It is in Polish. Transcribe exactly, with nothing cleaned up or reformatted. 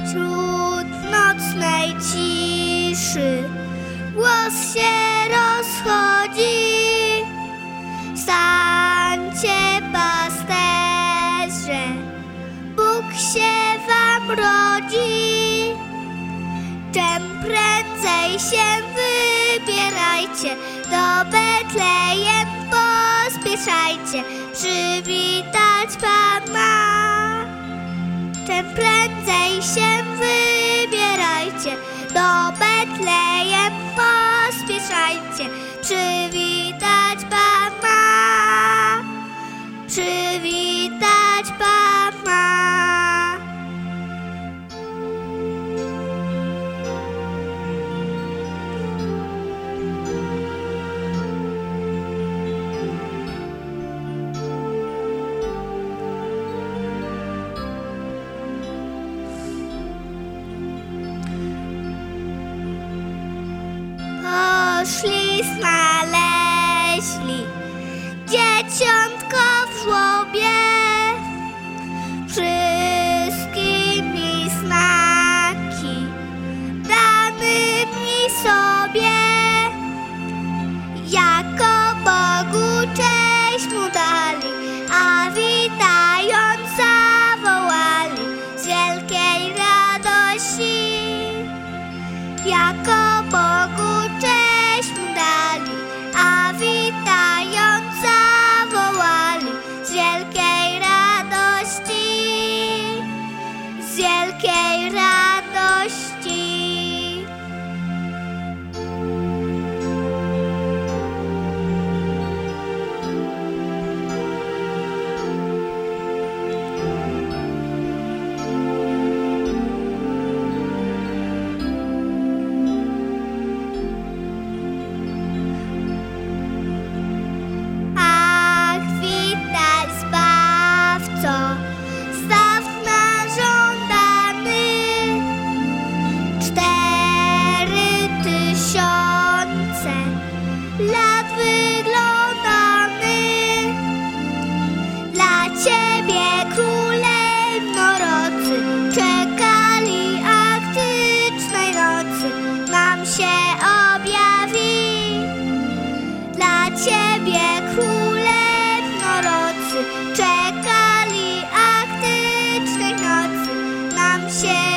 Wśród nocnej ciszy głos się rozchodzi. Stańcie, pasterze, Bóg się wam rodzi. Czym prędzej się wybierajcie, do Betlejem pospieszajcie, przywitać Pana. Czym prędzej się wybierajcie, do Betlejem pospieszajcie, przywitać Pana. Przywitać Pana. Poszli, znaleźli dzieciątko w żłobie, wszystkimi znaki danymi sobie. Jako Bogu cześć mu dali, a witając zawołali z wielkiej radości. Jako Bogu cześć mu dali, a witając zawołali z wielkiej radości, z wielkiej radości. Lat wyglądamy dla Ciebie, Króle jednorocy, czekali aktycznej nocy, nam się objawi. Dla Ciebie, Króle jednorocy, czekali aktycznej nocy, nam się